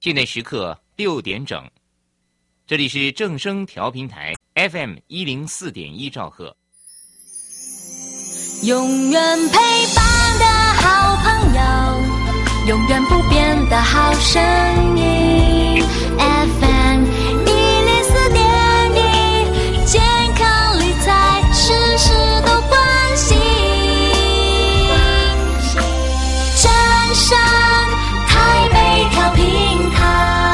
现在时刻6点整，这里是正声调频台 FM104.1兆赫。 永远陪伴的好朋友，永远不变的好声音 FM104.1，健康理财事事都关心。正声台北调频台，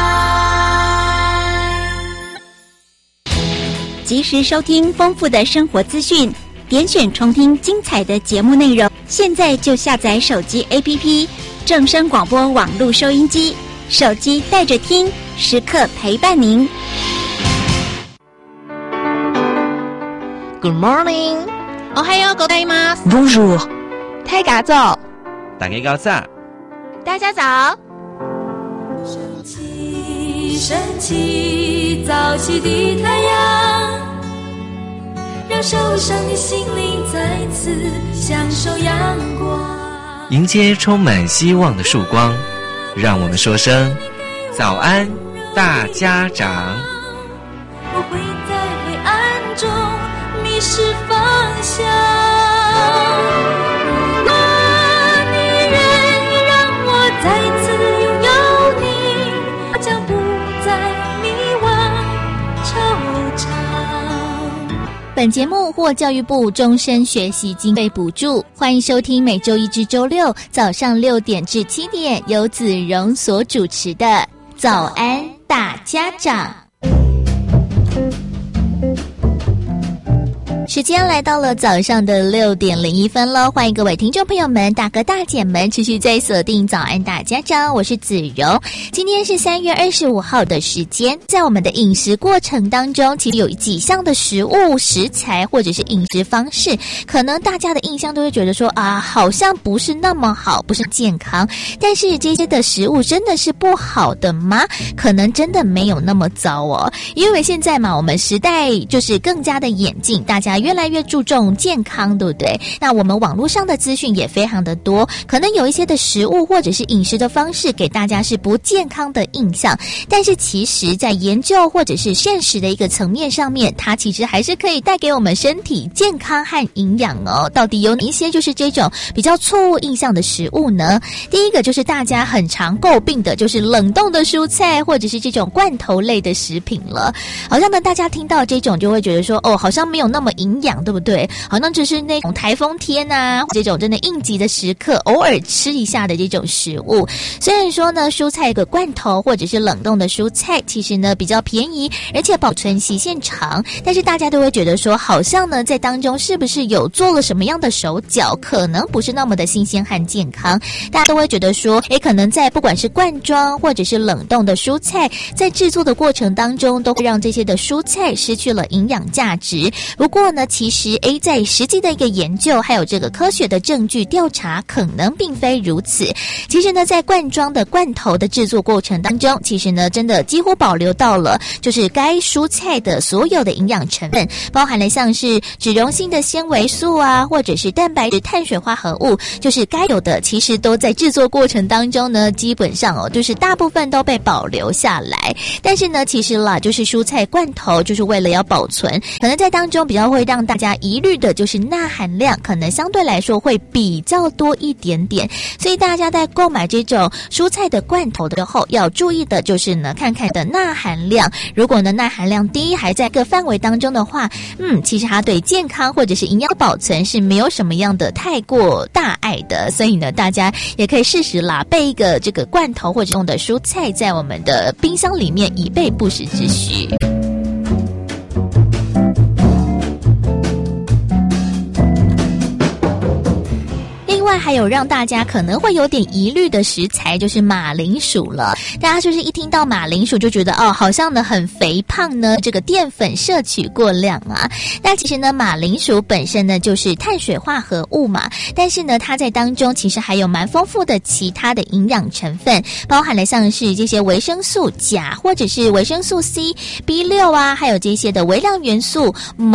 及时收听丰富的生活资讯，点选重听精彩的节目内容。现在就下载手机 APP 正声广播网络收音机，手机带着听，时刻陪伴您。 Good morning， おはようございます。 Bonjour， 大家早， 大家早， 大家早。 升起，升起，早起的太阳，让受伤的心灵再次享受阳光。 迎接充满希望的曙光，让我们说声早安，大家长。 不会在黑暗中迷失方向。如果你愿意让我再次拥有你，我将不再迷惘惆怅。 本节目获教育部终身学习经费补助，欢迎收听每周一至周六早上6点至7点由子荣所主持的早安大家长。时间来到了早上的6点01分了，欢迎各位听众朋友们、大哥大姐们持续在锁定早安大家长，我是子荣。今天是3月25号的时间，在我们的饮食过程当中，其实有几项的食物食材或者是饮食方式，可能大家的印象都会觉得说啊，好像不是那么好，不是健康。但是这些的食物真的是不好的吗？可能真的没有那么糟哦，因为现在嘛，我们时代就是更加的演进，大家越来越注重健康，对不对？那我们网络上的资讯也非常的多，可能有一些的食物或者是饮食的方式给大家是不健康的印象，但是其实在研究或者是现实的一个层面上面，它其实还是可以带给我们身体健康和营养哦。到底有哪一些就是这种比较错误印象的食物呢？第一个就是大家很常诟病的，就是冷冻的蔬菜或者是这种罐头类的食品了。好像呢，大家听到这种就会觉得说，哦，好像没有那么营养，对不对？好像就是那种台风天啊，这种真的应急的时刻偶尔吃一下的这种食物。虽然说呢，蔬菜的罐头或者是冷冻的蔬菜其实呢比较便宜，而且保存期限长，但是大家都会觉得说，好像呢在当中是不是有做了什么样的手脚，可能不是那么的新鲜和健康。大家都会觉得说，可能在不管是罐装或者是冷冻的蔬菜，在制作的过程当中，都会让这些的蔬菜失去了营养价值。不过呢，其实在实际的一个研究还有这个科学的证据调查，可能并非如此。其实呢，在罐装的罐头的制作过程当中，其实呢真的几乎保留到了就是该蔬菜的所有的营养成分，包含了像是脂溶性的纤维素啊，或者是蛋白质、碳水化合物，就是该有的其实都在制作过程当中呢，基本上就是大部分都被保留下来。但是呢，其实啦，就是蔬菜罐头就是为了要保存，可能在当中比较会让大家疑虑的就是钠含量可能相对来说会比较多一点点，所以大家在购买这种蔬菜的罐头的时候要注意的就是呢，看看的钠含量。如果呢钠含量低，还在个范围当中的话，其实它对健康或者是营养保存是没有什么样的太过大碍的。所以呢，大家也可以适时啦备一个这个罐头或者用的蔬菜在我们的冰箱里面，以备不时之需。另外还有让大家可能会有点疑虑的食材就是马铃薯了。大家就是一听到马铃薯就觉得好像呢很肥胖呢，这个淀粉摄取过量啊。那其实呢，马铃薯本身呢就是碳水化合物嘛，但是呢它在当中其实还有蛮丰富的其他的营养成分，包含了像是这些维生素钾或者是维生素 C、B6 啊，还有这些的微量元素锰、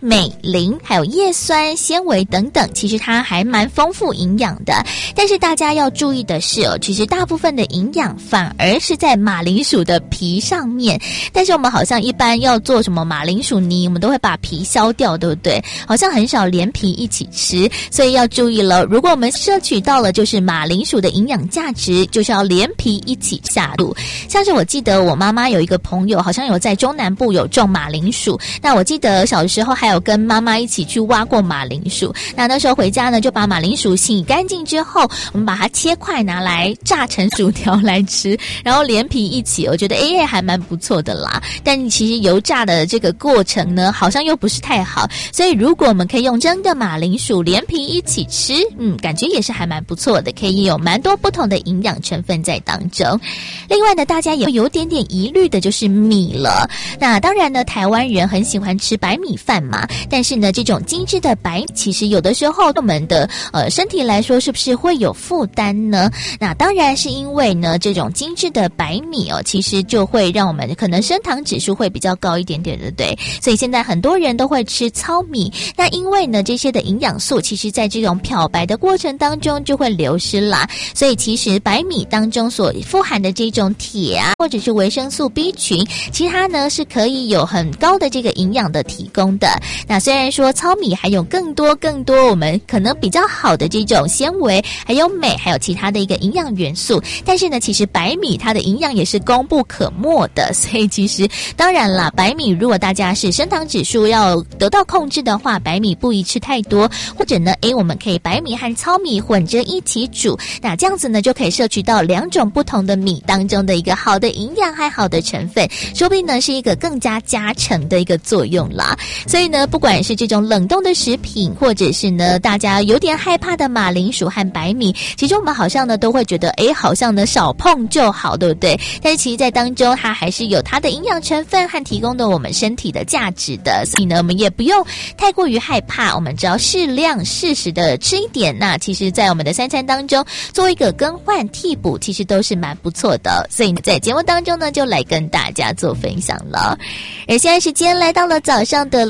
镁、磷还有叶酸、纤维等等，其实它还蛮丰富营养的。但是大家要注意的是哦，其实大部分的营养反而是在马铃薯的皮上面。但是我们好像一般要做什么马铃薯泥，我们都会把皮削掉，对不对？好像很少连皮一起吃，所以要注意了。如果我们摄取到了就是马铃薯的营养价值，就是要连皮一起下肚。像是我记得我妈妈有一个朋友，好像有在中南部有种马铃薯，那我记得小的时候还有跟妈妈一起去挖过马铃薯。那时候回家呢，就把马铃薯洗干净之后，我们把它切块拿来炸成薯条来吃，然后连皮一起，我觉得还蛮不错的啦。但其实油炸的这个过程呢，好像又不是太好，所以如果我们可以用蒸的马铃薯连皮一起吃，感觉也是还蛮不错的，可以有蛮多不同的营养成分在当中。另外呢，大家也有点点疑虑的就是米了。那当然呢，台湾人很喜欢吃白米饭嘛，但是呢，这种精致的白，其实有的时候我们的身体来说是不是会有负担呢？那当然是因为呢，这种精致的白米其实就会让我们可能升糖指数会比较高一点点，对不对？所以现在很多人都会吃糙米。那因为呢，这些的营养素其实在这种漂白的过程当中就会流失啦，所以其实白米当中所富含的这种铁啊，或者是维生素 B 群，其他呢是可以有很高的这个营养的提供的。那虽然说糙米还有更多我们可能比较好的这种纤维，还有镁，还有其他的一个营养元素，但是呢，其实白米它的营养也是功不可没的。所以其实当然啦，白米如果大家是升糖指数要得到控制的话，白米不宜吃太多，或者呢我们可以白米和糙米混着一起煮，那这样子呢就可以摄取到两种不同的米当中的一个好的营养和好的成分，说不定呢是一个更加加成的一个作用啦。所以呢，不管是这种冷冻的食品，或者是呢大家有点害怕的马铃薯和白米，其实我们好像呢都会觉得好像呢少碰就好，对不对？但是其实在当中它还是有它的营养成分和提供的我们身体的价值的，所以呢我们也不用太过于害怕，我们只要适量适时的吃一点，那其实在我们的三餐当中做一个更换替补，其实都是蛮不错的。所以在节目当中呢就来跟大家做分享了。而现在时间来到了早上的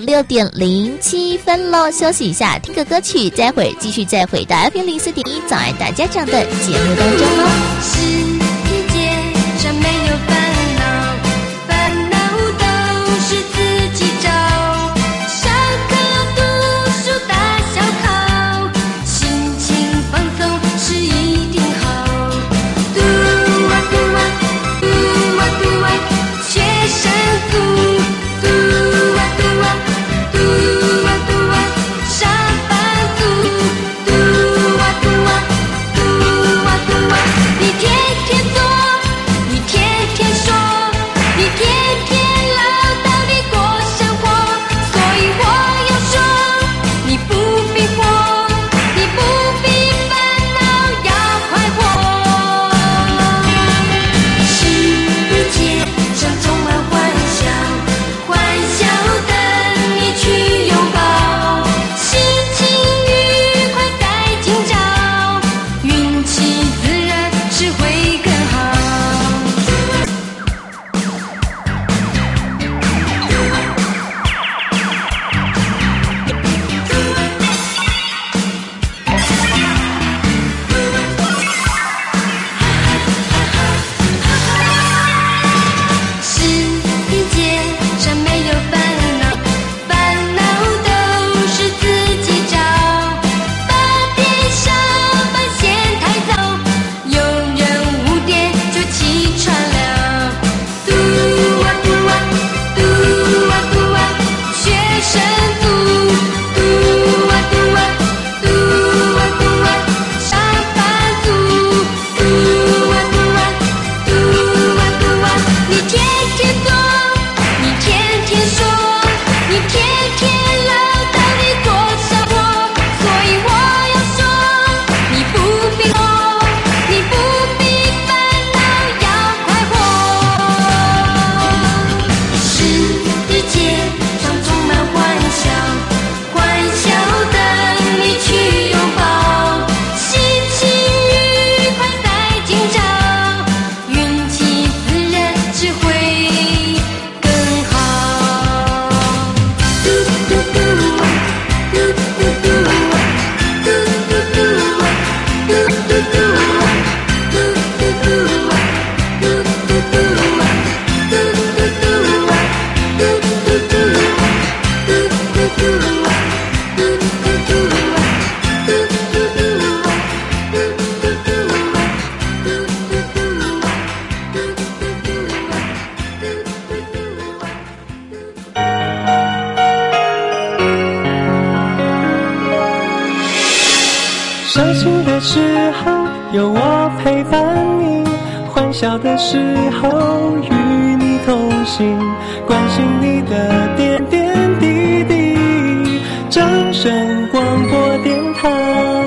6:07咯，休息一下听个歌曲，待会儿继续再回到 FM04.1早安大家长的节目当中咯。 世界上没有烦恼，烦恼都是自己找，上课读书打小考，心情放松是一定好，读啊读啊读啊读啊学生读，读啊读啊读啊读啊上班族，读啊读啊读啊读啊，一天有我陪伴你，欢笑的时候与你同行，关心你的点点滴滴。正声广播电台。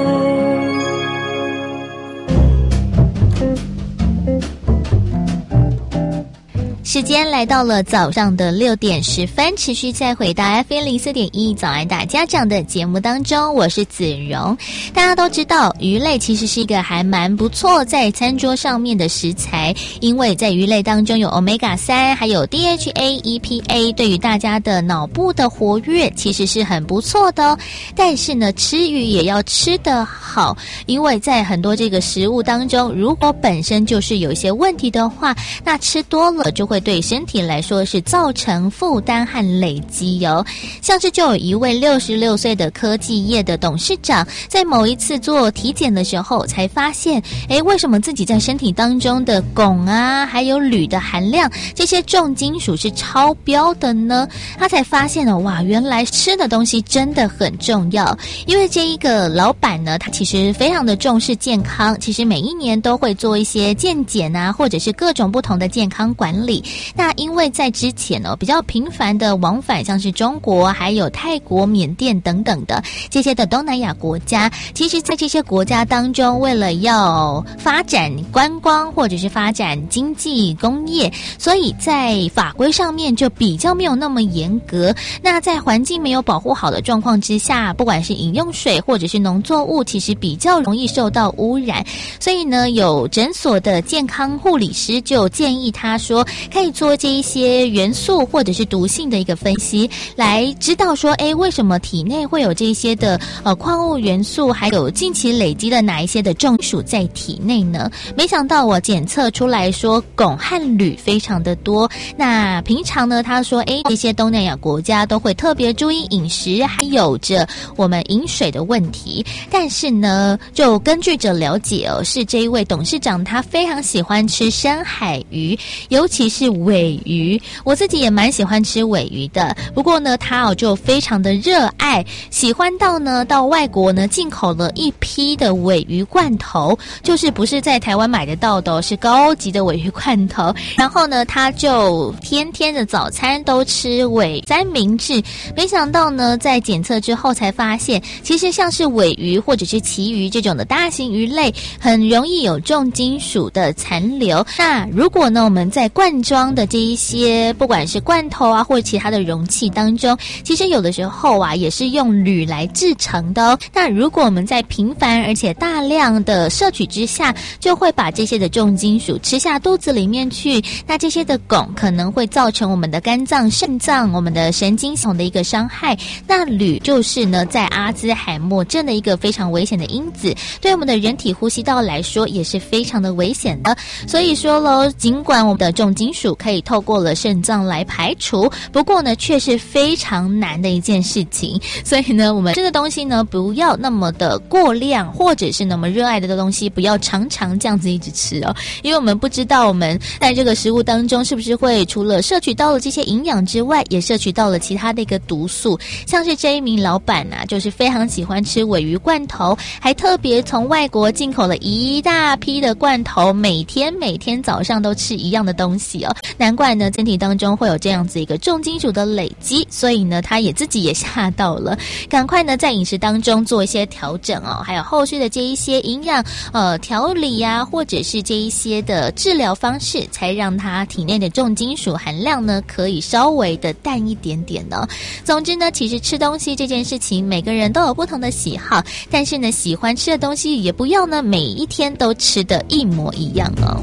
时间来到了早上的6点10分，持续再回到 FM04.1早安大家长的节目当中，我是子荣。大家都知道鱼类其实是一个还蛮不错在餐桌上面的食材，因为在鱼类当中有 Omega-3 还有 DHA、EPA， 对于大家的脑部的活跃其实是很不错的哦。但是呢，吃鱼也要吃得好，因为在很多这个食物当中，如果本身就是有一些问题的话，那吃多了就会对身体来说是造成负担和累积哦。像是就有一位66岁的科技业的董事长，在某一次做体检的时候才发现，为什么自己在身体当中的汞啊还有铝的含量这些重金属是超标的呢？他才发现了，哇，原来吃的东西真的很重要。因为这一个老板呢，他其实非常的重视健康，其实每一年都会做一些健检啊，或者是各种不同的健康管理。那因为在之前呢，比较频繁的往返像是中国还有泰国、缅甸等等的这些的东南亚国家，其实在这些国家当中，为了要发展观光或者是发展经济工业，所以在法规上面就比较没有那么严格。那在环境没有保护好的状况之下，不管是饮用水或者是农作物，其实比较容易受到污染。所以呢，有诊所的健康护理师就建议他说，可以做这一些元素或者是毒性的一个分析，来知道说，为什么体内会有这些的矿物元素，还有近期累积了哪一些的重金属在体内呢？没想到我检测出来说汞和铝非常的多。那平常呢，他说，这些东南亚国家都会特别注意饮食，还有着我们饮水的问题。但是呢，就根据着了解是这一位董事长他非常喜欢吃深海鱼，尤其是尾鱼。我自己也蛮喜欢吃尾鱼的，不过呢，他就非常的热爱，喜欢到呢到外国呢进口了一批的尾鱼罐头，就是不是在台湾买得到的，是高级的尾鱼罐头。然后呢，他就天天的早餐都吃尾三明治。没想到呢，在检测之后才发现，其实像是尾鱼或者是旗鱼这种的大型鱼类，很容易有重金属的残留。那如果呢，我们在罐装的这一些不管是罐头啊或者其他的容器当中，其实有的时候啊也是用铝来制成的哦。那如果我们在频繁而且大量的摄取之下，就会把这些的重金属吃下肚子里面去，那这些的汞可能会造成我们的肝脏、肾脏、我们的神经系统的一个伤害。那铝就是呢，在阿兹海默症的一个非常危险的因子，对我们的人体呼吸道来说也是非常的危险的。所以说咯，尽管我们的重金属可以透过了肾脏来排除，不过呢，却是非常难的一件事情。所以呢，我们吃的东西呢，不要那么的过量，或者是那么热爱的东西，不要常常这样子一直吃哦。因为我们不知道我们在这个食物当中是不是会除了摄取到了这些营养之外，也摄取到了其他的一个毒素。像是这一名老板啊，就是非常喜欢吃尾鱼罐头，还特别从外国进口了一大批的罐头，每天早上都吃一样的东西哦。难怪呢，身体当中会有这样子一个重金属的累积，所以呢，他自己也吓到了，赶快呢在饮食当中做一些调整哦，还有后续的这一些营养调理啊，或者是这一些的治疗方式，才让他体内的重金属含量呢可以稍微的淡一点点呢。总之呢，其实吃东西这件事情，每个人都有不同的喜好，但是呢，喜欢吃的东西也不要呢每一天都吃的一模一样哦。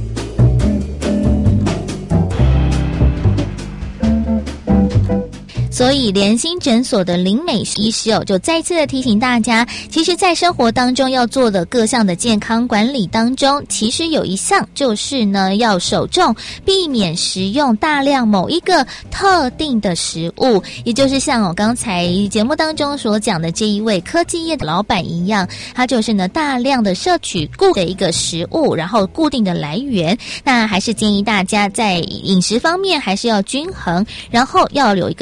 所以联心诊所的林美医师就再次的提醒大家，其实在生活当中要做的各项的健康管理当中，其实有一项就是呢，要首重避免食用大量某一个特定的食物，也就是像我刚才节目当中所讲的这一位科技业的老板一样，他就是呢大量的摄取固的一个食物，然后固定的来源。那还是建议大家在饮食方面还是要均衡，然后要有一个替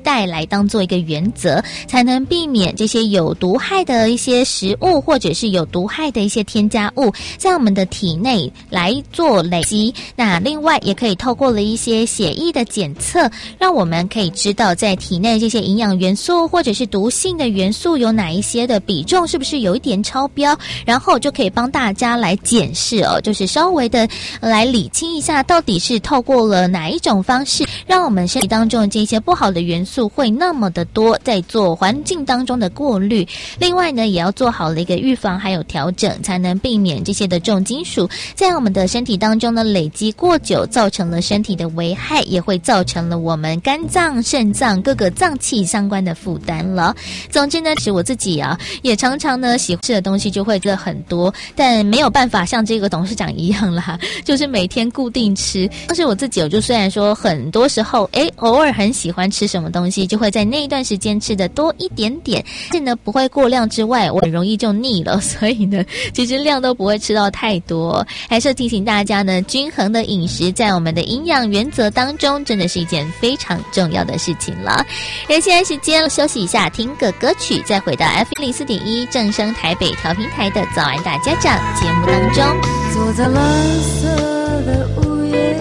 代来当做一个原则，才能避免这些有毒害的一些食物或者是有毒害的一些添加物在我们的体内来做累积。那另外也可以透过了一些血液的检测，让我们可以知道在体内这些营养元素或者是毒性的元素有哪一些的比重是不是有一点超标，然后就可以帮大家来检视就是稍微的来理清一下，到底是透过了哪一种方式让我们身体当中的这些不好的元素会那么的多，在做环境当中的过滤。另外呢，也要做好了一个预防还有调整，才能避免这些的重金属在我们的身体当中呢累积过久，造成了身体的危害，也会造成了我们肝脏、肾脏各个脏器相关的负担了。总之呢，是我自己也常常呢喜欢吃的东西就会吃很多，但没有办法像这个董事长一样啦，就是每天固定吃。但是我自己就虽然说很多时候偶尔很喜欢吃什么东西，就会在那一段时间吃的多一点点，但是呢不会过量之外，我很容易就腻了，所以呢其实量都不会吃到太多。还是提醒大家呢，均衡的饮食在我们的营养原则当中真的是一件非常重要的事情了。而现在时间休息一下，听个歌曲，再回到 F104.1 正声台北调频台的早安大家长节目当中。 坐在蓝色的午夜，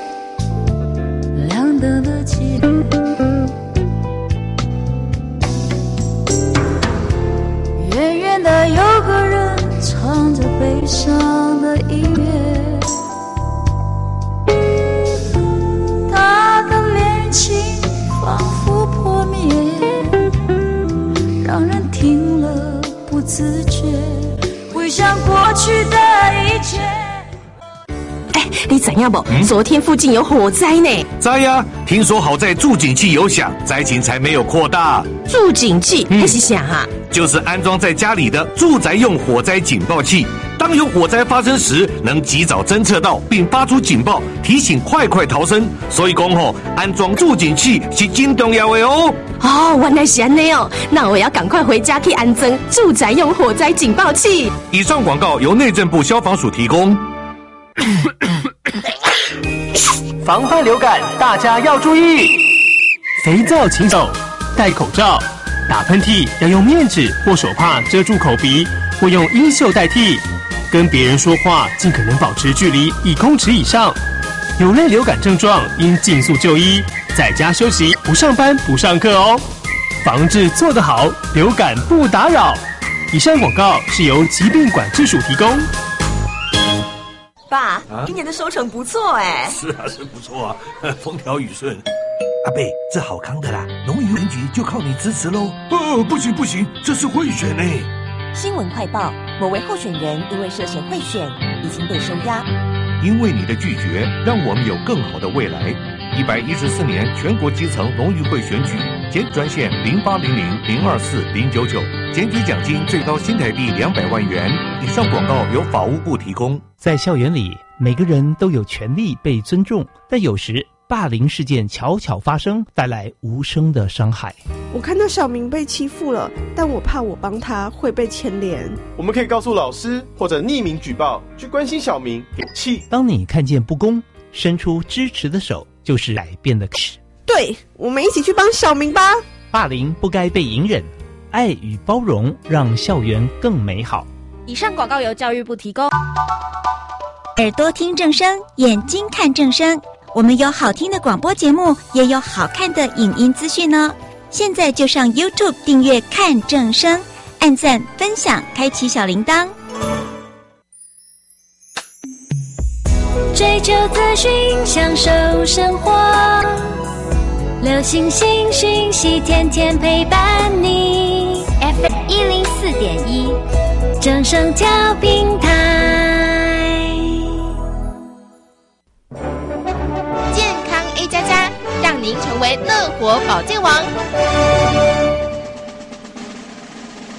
亮灯的起点，远远的有个人唱着悲伤的音乐，他的恋情仿佛破灭，让人听了不自觉回想过去的一切。 你知影不？昨天附近有火灾呢。 知呀，听说好在助警器有响，灾情才没有扩大。 助警器那是啥啊？ 就是安装在家里的住宅用火灾警报器，当有火灾发生时，能及早侦测到并发出警报，提醒快逃生。所以讲安装助警器是真重要的哦。 原来是这样那我要赶快回家去安装住宅用火灾警报器。 以上广告由内政部消防署提供。 防范流感，大家要注意：肥皂勤手，戴口罩，打喷嚏要用面纸或手帕遮住口鼻，或用衣袖代替。跟别人说话尽可能保持距离1公尺以上。有类流感症状应尽速就医，在家休息，不上班不上课哦。防治做得好，流感不打扰。以上广告是由疾病管制署提供。 爸，今年的收成不错哎。 是啊，是不错啊，风调雨顺。阿贝，这好康的啦，农渔联局就靠你支持喽。不行，这是贿选呢。 新闻快报：某位候选人因为涉嫌贿选，已经被收押。 因为你的拒绝，让我们有更好的未来。114年全国基层农渔会选举，检举专线0800-024-099，检举奖金最高新台币200万元。以上广告由法务部提供。 在校园里，每个人都有权利被尊重，但有时霸凌事件悄悄发生，带来无声的伤害。 我看到小明被欺负了，但我怕我帮他会被牵连。 我们可以告诉老师，或者匿名举报，去关心小明，给气。 当你看见不公，伸出支持的手，就是改变的开始。 对，我们一起去帮小明吧。 霸凌不该被隐忍，爱与包容让校园更美好。 以上广告由教育部提供。 耳朵听正声，眼睛看正声。我们有好听的广播节目，也有好看的影音资讯哦。现在就上 YouTube 订阅看正声，按赞分享，开启小铃铛。 追求资讯，享受生活，流行新讯息，天天陪伴你。 FM104.1 正声调频台， 健康 A++，让您成为乐活保健王。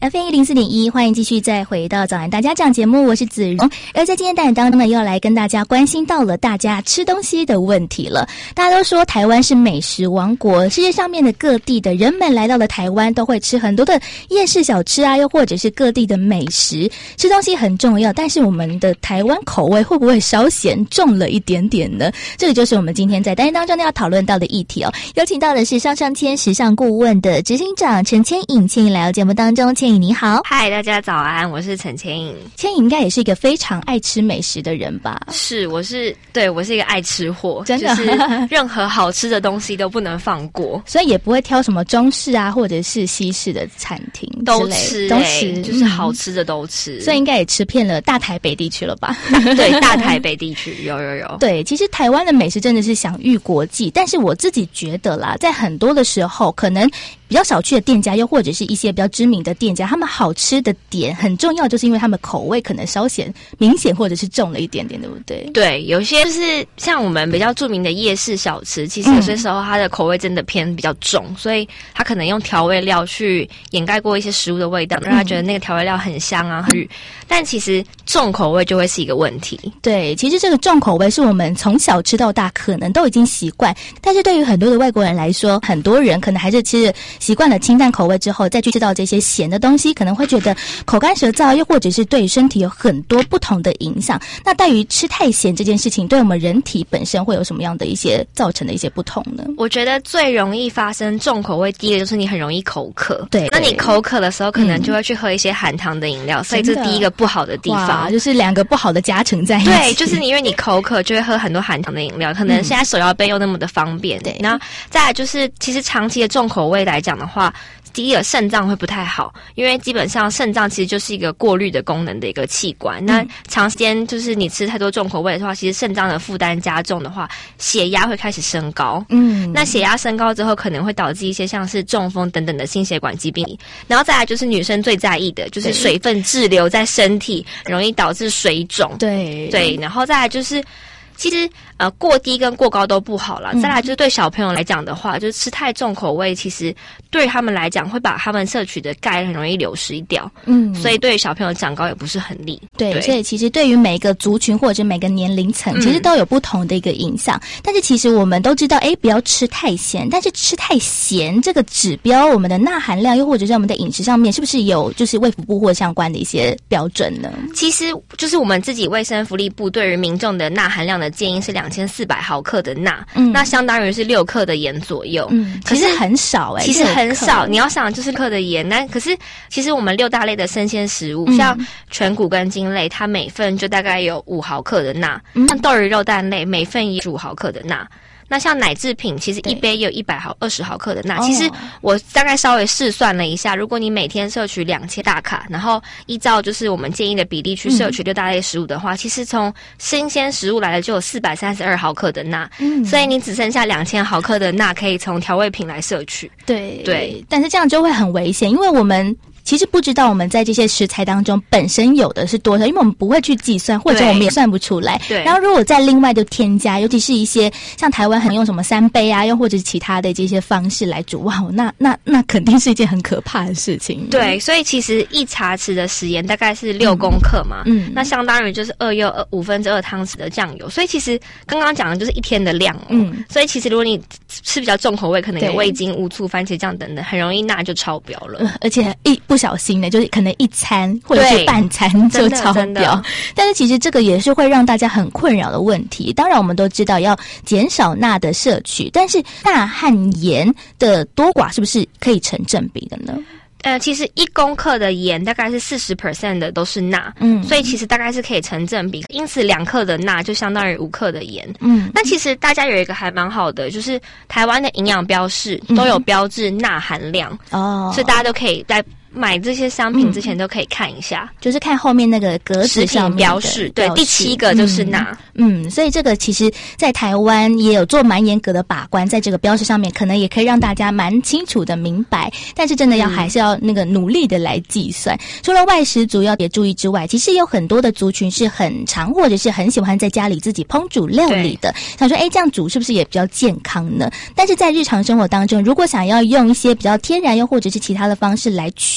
FM104.1，欢迎继续再回到早安大家讲节目，我是子荣。而在今天单元当中呢，又要来跟大家关心到了大家吃东西的问题了。大家都说台湾是美食王国，世界上面的各地的人们来到了台湾，都会吃很多的夜市小吃啊，又或者是各地的美食。吃东西很重要，但是我们的台湾口味会不会稍显重了一点点呢？这个就是我们今天在单元当中要讨论到的议题哦。有请到的是上签时尚顾问的执行长陈千颖，千颖来到节目当中。千颖你好。 嗨，大家早安，我是陈千颖。 千颖应该也是一个非常爱吃美食的人吧？ 是，我是一个爱吃货， 真的， 就是任何好吃的东西都不能放过， 所以也不会挑什么中式啊或者是西式的餐厅都吃，就是好吃的都吃， 所以应该也吃遍了大台北地区了吧？ 对，大台北地区有。 对，其实台湾的美食真的是享誉国际，但是我自己觉得啦，在很多的时候可能比较少去的店家，又或者是一些比较知名的店家，他们好吃的点很重要，就是因为他们口味可能稍显明显或者是重了一点点，对不对？ 对，有些就是像我们比较著名的夜市小吃，其实有些时候它的口味真的偏比较重，所以它可能用调味料去掩盖过一些食物的味道，让他觉得那个调味料很香啊，但其实重口味就会是一个问题。 对，其实这个重口味是我们从小吃到大，可能都已经习惯，但是对于很多的外国人来说，很多人可能还是吃习惯了清淡口味之后，再去吃到这些咸的东西，可能会觉得口干舌燥，又或者是对身体有很多不同的影响。那对于吃太咸这件事情，对我们人体本身会有什么样的一些造成的一些不同呢？ 我觉得最容易发生重口味，第一个就是你很容易口渴。 对， 那你口渴的时候，可能就会去喝一些含糖的饮料，所以这是第一个不好的地方， 就是两个不好的加成在一起。 对，就是因为你口渴就会喝很多含糖的饮料，可能现在手摇杯又那么的方便。对，然后再来就是，其实长期的重口味来讲的话，第一个肾脏会不太好，因为基本上肾脏其实就是一个过滤的功能的一个器官。那长时间就是你吃太多重口味的话，其实肾脏的负担加重的话，血压会开始升高。那血压升高之后，可能会导致一些像是中风等等的心血管疾病。然后再来就是女生最在意的就是水分滞留在身体，容易导致水肿。对，然后再来就是其实过低跟过高都不好啦。再来就是对小朋友来讲的话，就是吃太重口味，其实对他们来讲会把他们摄取的钙很容易流失掉。所以对小朋友长高也不是很利。 对，所以其实对于每个族群或者每个年龄层，其实都有不同的一个影响。但是其实我们都知道，不要吃太咸，但是吃太咸这个指标，我们的钠含量又或者是我们的饮食上面，是不是有就是卫福部或相关的一些标准呢？ 其实就是我们自己卫生福利部对于民众的钠含量的建议是2400毫克的钠，那相当于是6克的盐左右。 其实很少其实很少。你要想就是克的盐，那可是其实我们6大类的生鲜食物，像全谷跟茎类，它每份就大概有5毫克的钠，像豆鱼肉蛋类每份也15毫克的钠。那像奶制品，其实一杯也有120毫克的钠。其实我大概稍微试算了一下，如果你每天摄取2000大卡，然后依照就是我们建议的比例去摄取6大类食物的话，其实从新鲜食物来的就有432毫克的钠。所以你只剩下2000毫克的钠可以从调味品来摄取。 对，但是这样就会很危险，因为我们其实不知道我们在这些食材当中本身有的是多少，因为我们不会去计算，或者我们也算不出来。然后如果再另外的添加，尤其是一些像台湾很用什么3杯啊，又或者是其他的这些方式来煮，哇，那肯定是一件很可怕的事情。 对，所以其实1茶匙的食盐大概是6公克嘛，那相当于就是2又2/5汤匙的酱油。所以其实刚刚讲的就是1天的量所以其实如果你吃比较重口味，可能有味精、乌醋、番茄酱等等，很容易钠就超标了。 而且不小心的，就是可能一餐或者是半餐就超标。但是其实这个也是会让大家很困扰的问题。当然我们都知道要减少钠的摄取，但是钠和盐的多寡是不是可以成正比的呢？ 其实1公克的盐大概是40% 的都是钠，所以其实大概是可以成正比。因此2克的钠就相当于5克的盐。那其实大家有一个还蛮好的，就是台湾的营养标示都有标志钠含量所以大家都可以在买这些商品之前都可以看一下， 就是看后面那个格子上面标示，对，第7个就是钠。 所以这个其实在台湾也有做蛮严格的把关，在这个标示上面可能也可以让大家蛮清楚的明白，但是真的还是要那个努力的来计算。除了外食族要别注意之外，其实有很多的族群是很常或者是很喜欢在家里自己烹煮料理的，想说这样煮是不是也比较健康呢？但是在日常生活当中，如果想要用一些比较天然又或者是其他的方式来取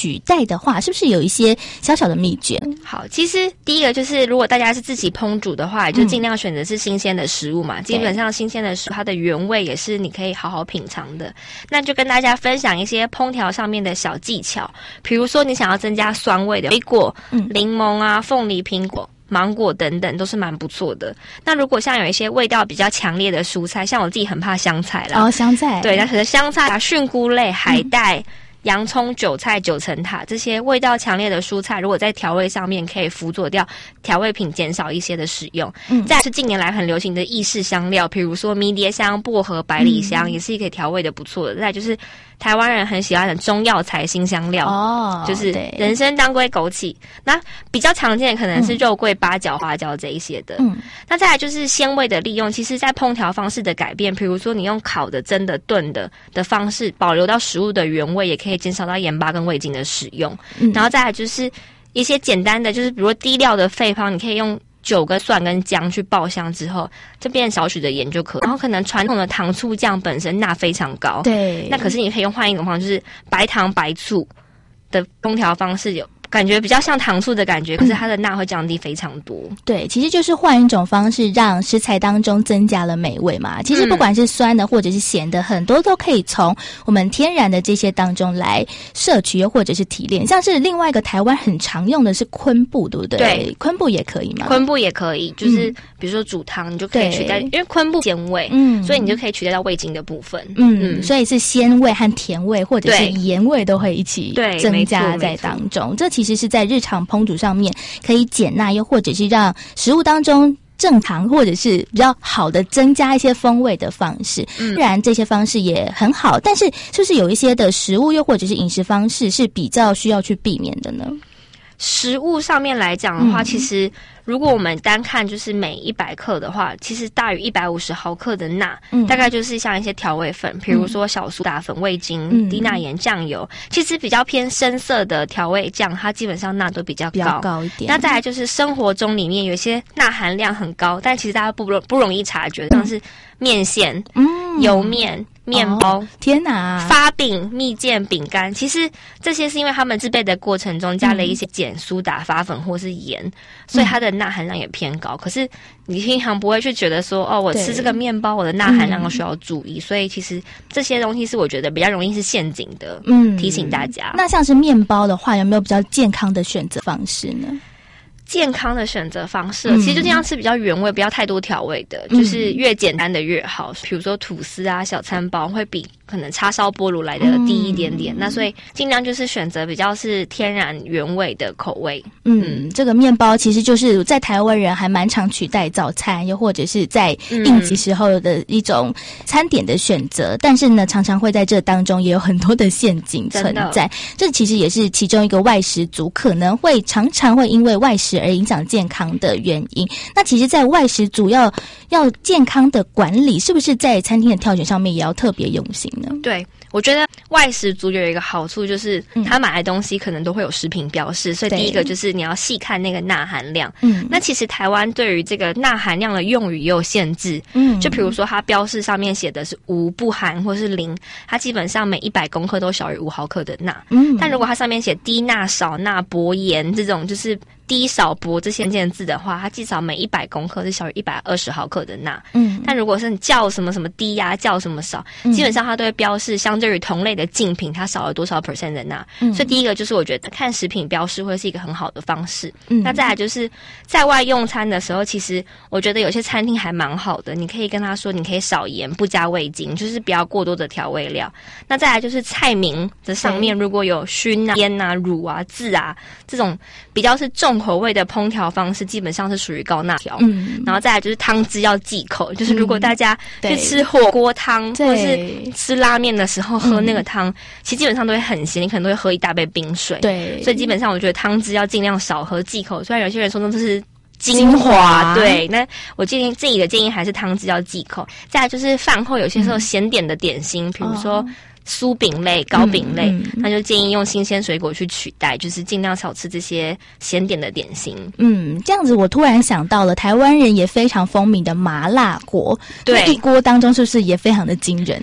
取代的话，是不是有一些小小的秘诀？ 好，其实第一个就是如果大家是自己烹煮的话，也就尽量选择是新鲜的食物嘛。基本上新鲜的食物它的原味也是你可以好好品尝的。那就跟大家分享一些烹调上面的小技巧，比如说你想要增加酸味的水果，柠檬啊、凤梨、苹果、芒果等等都是蛮不错的。那如果像有一些味道比较强烈的蔬菜，像我自己很怕香菜啦。 香菜。 对，那可是香菜啊、菌菇类、海带、洋葱、韭菜、九层塔这些味道强烈的蔬菜，如果在调味上面可以辅佐掉调味品，减少一些的使用。再来是近年来很流行的意式香料，比如说迷迭香、薄荷、百里香，也是可以调味的不错的。再来就是台湾人很喜欢的中药材新香料，就是人参、当归、枸杞。那比较常见的可能是肉桂、八角、花椒这一些的。那再来就是鲜味的利用，其实在烹调方式的改变，比如说你用烤的、蒸的、炖的方式，保留到食物的原味，也可以减少到盐巴跟味精的使用。然后再来就是一些简单的，就是比如说低料的配方，你可以用酒跟蒜跟姜去爆香之后，这边少许的盐就可以。然后可能传统的糖醋酱本身钠非常高，对，那可是你可以用换一种方式，就是白糖白醋的烹调方式，有感觉比较像糖醋的感觉，可是它的钠会降低非常多。 对，其实就是换一种方式，让食材当中增加了美味嘛。其实不管是酸的或者是咸的，很多都可以从我们天然的这些当中来摄取，又或者是提炼。像是另外一个台湾很常用的是昆布，对不对？对，昆布也可以吗？ 昆布也可以，就是比如说煮汤，你就可以取代，因为昆布鲜味，所以你就可以取代到味精的部分。 所以是鲜味和甜味或者是盐味都会一起增加在当中。这其实是在日常烹煮上面可以减钠，又或者是让食物当中正常或者是比较好的增加一些风味的方式。当然这些方式也很好，但是是不是有一些的食物又或者是饮食方式是比较需要去避免的呢？ 食物上面来讲的话，其实如果我们单看就是每100克的话，其实大于150毫克的钠，大概就是像一些调味粉，比如说小苏打粉、味精、低钠盐、酱油，其实比较偏深色的调味酱，它基本上钠都比较高一点。那再来就是生活中里面有一些钠含量很高，但其实大家不容易察觉，像是面线、油面、面包， 天哪， 发饼、蜜饯、饼干，其实这些是因为他们制备的过程中加了一些碱、苏打、发粉或是盐，所以它的钠含量也偏高。可是你平常不会去觉得说，我吃这个面包，我的钠含量需要注意。所以其实这些东西是我觉得比较容易是陷阱的，提醒大家。 那像是面包的话，有没有比较健康的选择方式呢？ 健康的选择方式，其实就尽量吃比较原味，不要太多调味的，就是越简单的越好。比如说吐司啊、小餐包会比可能叉烧菠萝来的低一点点，那所以尽量就是选择比较是天然原味的口味。 这个面包其实就是在台湾人还蛮常取代早餐，又或者是在应急时候的一种餐点的选择，但是呢，常常会在这当中也有很多的陷阱存在。这其实也是其中一个外食族可能会常常会因为外食而影响健康的原因。那其实在外食族要健康的管理，是不是在餐厅的挑选上面也要特别用心呢？ 对，我觉得外食族有一个好处，就是他买的东西可能都会有食品标示，所以第一个就是你要细看那个钠含量。那其实台湾对于这个钠含量的用语也有限制，就比如说它标示上面写的是无、不含或是0，它基本上每100公克都小于5毫克的钠。但如果它上面写低钠、少钠、薄盐这种就是低少薄这些关键字的话，它至少每100公克是小于120毫克的钠。但如果是你叫什么什么低呀、叫什么少，基本上它都会标示相对于同类的竞品，它少了多少 % 的钠。所以第一个就是我觉得看食品标示会是一个很好的方式。那再来就是在外用餐的时候，其实我觉得有些餐厅还蛮好的，你可以跟他说你可以少盐不加味精，就是不要过多的调味料。那再来就是菜名的上面如果有熏啊、腌啊、乳啊、渍啊这种比较是重口味的烹调方式，基本上是属于高钠调。然后再来就是汤汁要忌口，就是如果大家去吃火锅汤或是吃拉面的时候喝那个汤，其实基本上都会很咸，你可能都会喝一大杯冰水。对，所以基本上我觉得汤汁要尽量少喝，忌口。虽然有些人说这是精华，对，那我自己的建议还是汤汁要忌口。再来就是饭后有些时候咸点的点心，比如说酥饼类、糕饼类，那就建议用新鲜水果去取代，就是尽量少吃这些咸点的点心。 这样子我突然想到了台湾人也非常风靡的麻辣锅，对，一锅当中是不是也非常的惊人的？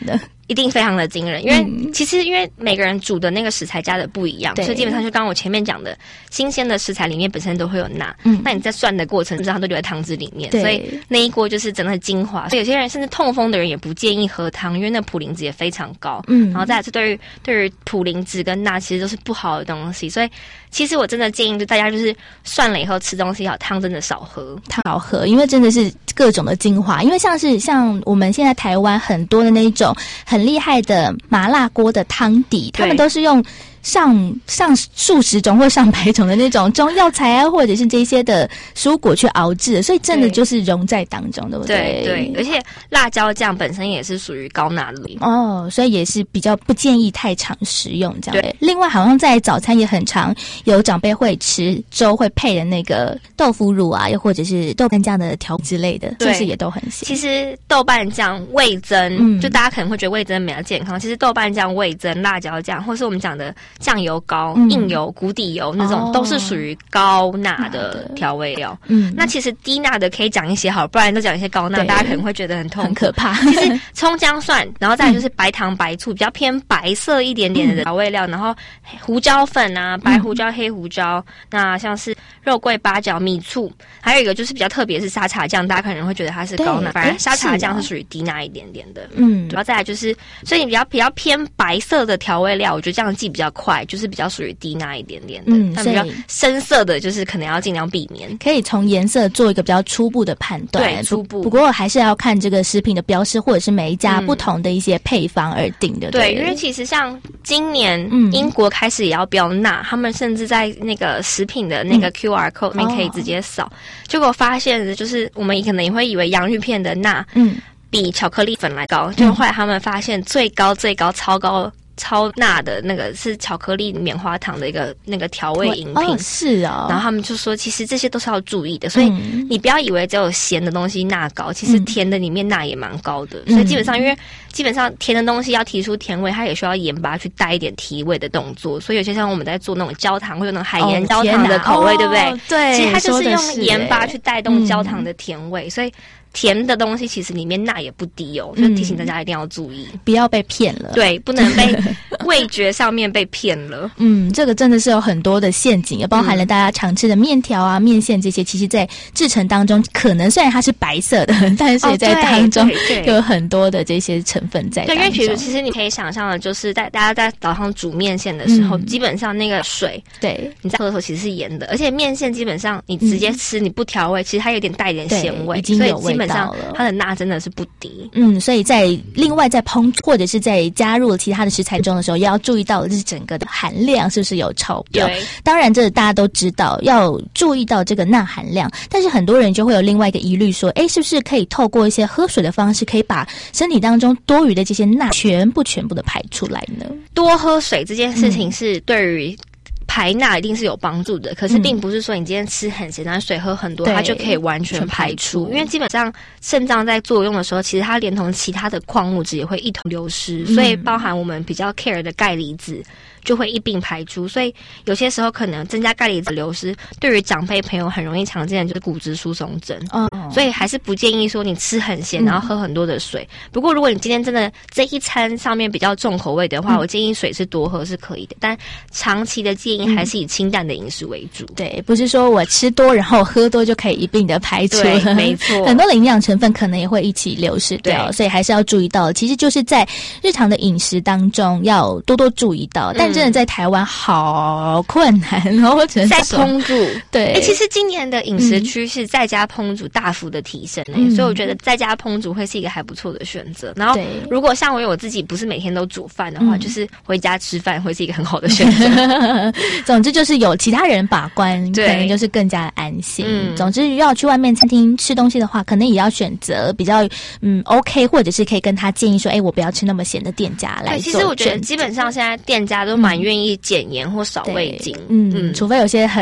一定非常的惊人，因为其实因为每个人煮的那个食材加的不一样，所以基本上就刚刚我前面讲的，新鲜的食材里面本身都会有钠，那你在涮的过程中，它都留在汤汁里面，所以那一锅就是真的精华。所以有些人甚至痛风的人也不建议喝汤，因为那普林值也非常高。然后再来是对于普林值跟钠其实都是不好的东西，所以其实我真的建议就大家就是涮了以后吃东西好，汤真的少喝， 因为真的是各种的精华。因为像我们现在台湾很多的那种很厉害的麻辣锅的汤底，他们都是用上数十种或上百种的那种中药材啊，或者是这些的蔬果去熬制的，所以真的就是融在当中，对不对？ 对，而且辣椒酱本身也是属于高钠类所以也是比较不建议太常食用这样。对，另外好像在早餐也很常有长辈会吃粥会配的那个豆腐乳啊，又或者是豆瓣酱的调之类的，是不是也都很咸？ 其实豆瓣酱、味噌，就大家可能会觉得味噌比较健康，其实豆瓣酱、味噌、辣椒酱，或是我们讲的酱油膏、硬油、谷底油那种，都是属于高钠的调味料。那其实低钠的可以讲一些好，不然都讲一些高钠，大家可能会觉得很痛苦、 很可怕。 其实葱姜蒜，然后再来就是白糖、白醋，比较偏白色一点点的调味料，然后胡椒粉啊、白胡椒、黑胡椒，那像是肉桂、八角、米醋，还有一个就是比较特别是沙茶酱，大家可能会觉得它是高钠，反正沙茶酱是属于低钠一点点的。然后再来就是，所以你比较偏白色的调味料，我觉得这样记比较快，就是比较属于低钠一点点的。但比较深色的，就是可能要尽量避免。 可以从颜色做一个比较初步的判断， 对，初步。 不过还是要看这个食品的标示，或者是每一家不同的一些配方而定的。 对，因为其实像今年英国开始也要标钠，他们甚至在那个食品的那个 QR code 里面可以直接扫。结果发现的就是我们可能也会以为洋芋片的钠比巧克力粉来高，就后来他们发现最高超钠的那个是巧克力棉花糖的一个那个调味饮品， 是啊。 然后他们就说，其实这些都是要注意的，所以你不要以为只有咸的东西钠高，其实甜的里面钠也蛮高的。所以基本上，因为基本上甜的东西要提出甜味，它也需要盐巴去带一点提味的动作。所以有些像我们在做那种焦糖，或者那种海盐焦糖的口味，对不对？ 对， 其实它就是用盐巴去带动焦糖的甜味，所以甜的东西其实里面钠也不低哦，就提醒大家一定要注意， 不要被骗了。 对，不能被味觉上面被骗了。 这个真的是有很多的陷阱，也包含了大家常吃的面条啊、面线这些，其实在制成当中，可能虽然它是白色的，但是也在当中有很多的这些成分在当中。 对，因为比如其实你可以想象的，就是大家在早上煮面线的时候，基本上那个水， 对， 你在喝的时候其实是盐的，而且面线基本上你直接吃，你不调味，其实它有点带一点咸味，所以基本上它的钠真的是不低。 所以在另外在烹或者是在加入其他的食材中的时候，也要注意到的是整个的含量是不是有超标。当然这大家都知道要注意到这个钠含量，但是很多人就会有另外一个疑虑说，是不是可以透过一些喝水的方式，可以把身体当中多余的这些钠全部的排出来呢？ 多喝水这件事情是对于排钠一定是有帮助的，可是并不是说你今天吃很咸，但水喝很多，它就可以完全排出。因为基本上肾脏在作用的时候，其实它连同其他的矿物质也会一同流失，所以包含我们比较 care 的钙离子就会一并排出，所以有些时候可能增加钙离子流失，对于长辈朋友很容易常见的就是骨质疏松症。所以还是不建议说你吃很咸，然后喝很多的水。不过如果你今天真的这一餐上面比较重口味的话，我建议水是多喝是可以的，但长期的建议还是以清淡的饮食为主。 对，不是说我吃多然后喝多就可以一并的排出。 对，没错。 很多的营养成分可能也会一起流失掉，所以还是要注意到，其实就是在日常的饮食当中要多多注意到。但真的在台湾好困难，然后只能在烹煮。 对， 其实今年的饮食趋势在家烹煮大幅的提升，所以我觉得在家烹煮会是一个还不错的选择。然后如果像我自己不是每天都煮饭的话，就是回家吃饭会是一个很好的选择。 总之就是有其他人把关，可能就是更加的安心。总之要去外面餐厅吃东西的话，可能也要选择比较OK， 或者是可以跟他建议说，我不要吃那么咸的店家来做。 其实我觉得基本上现在店家都蛮愿意减盐或少味精。 除非有些很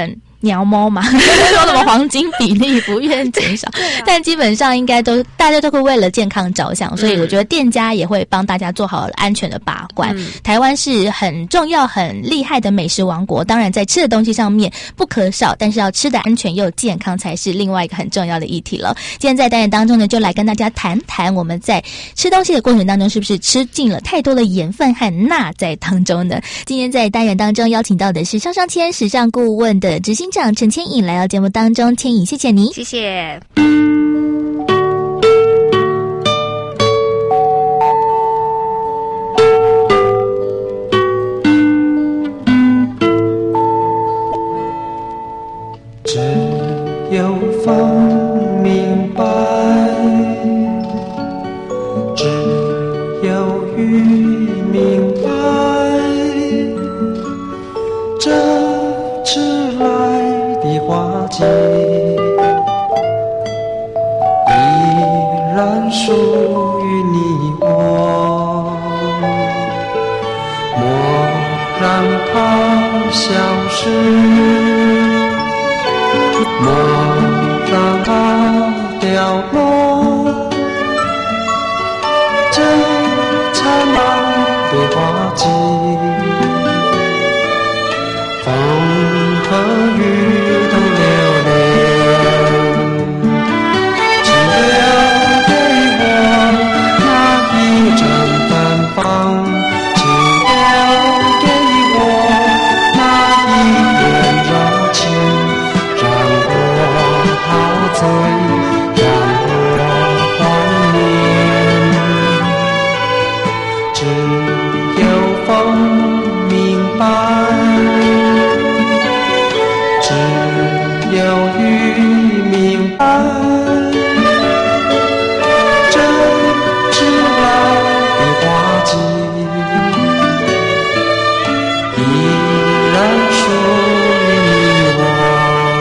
鸟猫嘛，说什么黄金比例不愿减少，但基本上应该都大家都会为了健康着想，所以我觉得店家也会帮大家做好安全的把关。台湾是很重要很厉害的美食王国，当然在吃的东西上面不可少，但是要吃的安全又健康才是另外一个很重要的议题了。今天在单元当中呢，就来跟大家谈谈我们在吃东西的过程当中是不是吃进了太多的盐分和钠在当中呢？今天在单元当中邀请到的是上上签时尚顾问的执行长陈千颖来到节目当中，千颖谢谢你。 谢谢。 只有风明白，只有雨明白，这迟来的花季依然属于你我，莫让它消失，莫让它掉落，这灿烂的花季，风和雨都留恋，请留给我那一阵芬芳，请留给我那一点热情，让我陶醉，让我怀念。只有风明白，只有雨明白，这迟来的花季依然属于你我。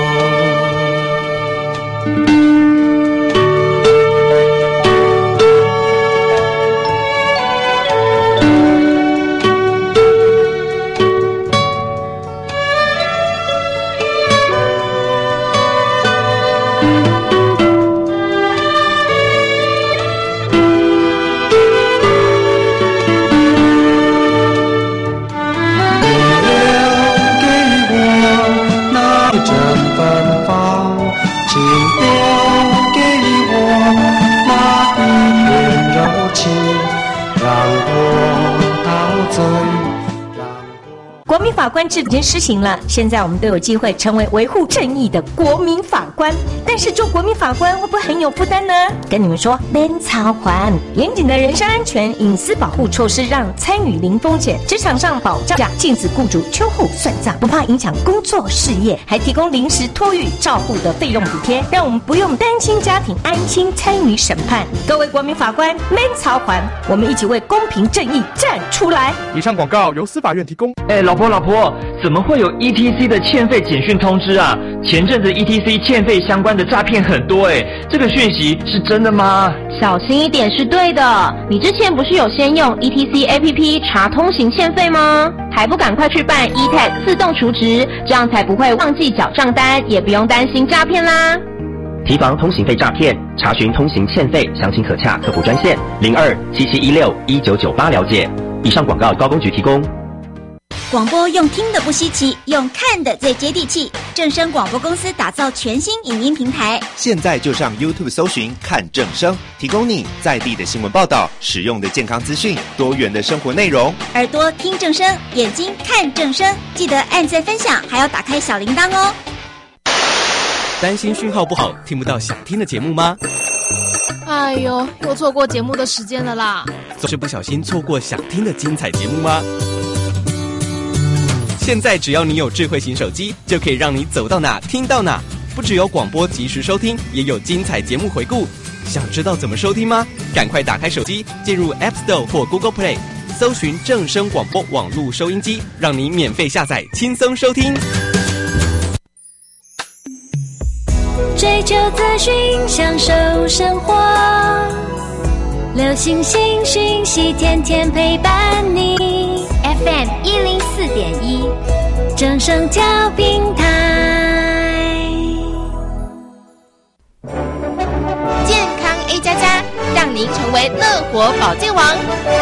国民法官制已经施行了，现在我们都有机会成为维护正义的国民法官。但是做国民法官会不会很有负担呢？跟你们说，免操还严谨的人身安全隐私保护措施，让参与零风险，职场上保障禁止雇主秋后算账，不怕影响工作事业，还提供临时托育照护的费用补贴，让我们不用担心家庭，安心参与审判。各位国民法官，免操还，我们一起为公平正义站出来。 以上广告由司法院提供。 老婆，怎么会有 ETC 的欠费简讯通知啊？前阵子 ETC 欠费相关的诈骗很多这个讯息是真的吗？ 小心一点是对的。你之前不是有先用 ETC APP 查通行欠费吗？还不赶快去办 eTag 自动储值，这样才不会忘记缴账单，也不用担心诈骗啦。 提防通行费诈骗，查询通行欠费，详情可洽客服专线0277161998了解。以上广告高公局提供。 广播用听的不稀奇，用看的最接地气。正声广播公司打造全新影音平台， 现在就上 YouTube 搜寻看正声，提供你在地的新闻报道、实用的健康资讯、多元的生活内容。 耳朵听正声，眼睛看正声，记得按赞分享，还要打开小铃铛哦。 担心讯号不好，听不到想听的节目吗？ 哎呦，又错过节目的时间了啦！ 总是不小心错过想听的精彩节目吗？现在只要你有智慧型手机，就可以让你走到哪听到哪。不只有广播及时收听，也有精彩节目回顾。想知道怎么收听吗？赶快打开手机，进入 App Store 或 Google Play， 搜寻正声广播网络收音机，让你免费下载，轻松收听。 追求资讯，享受生活，流行新讯息，天天陪伴你。FM 104.1，正声调频台。 加加，让您成为乐活保健王。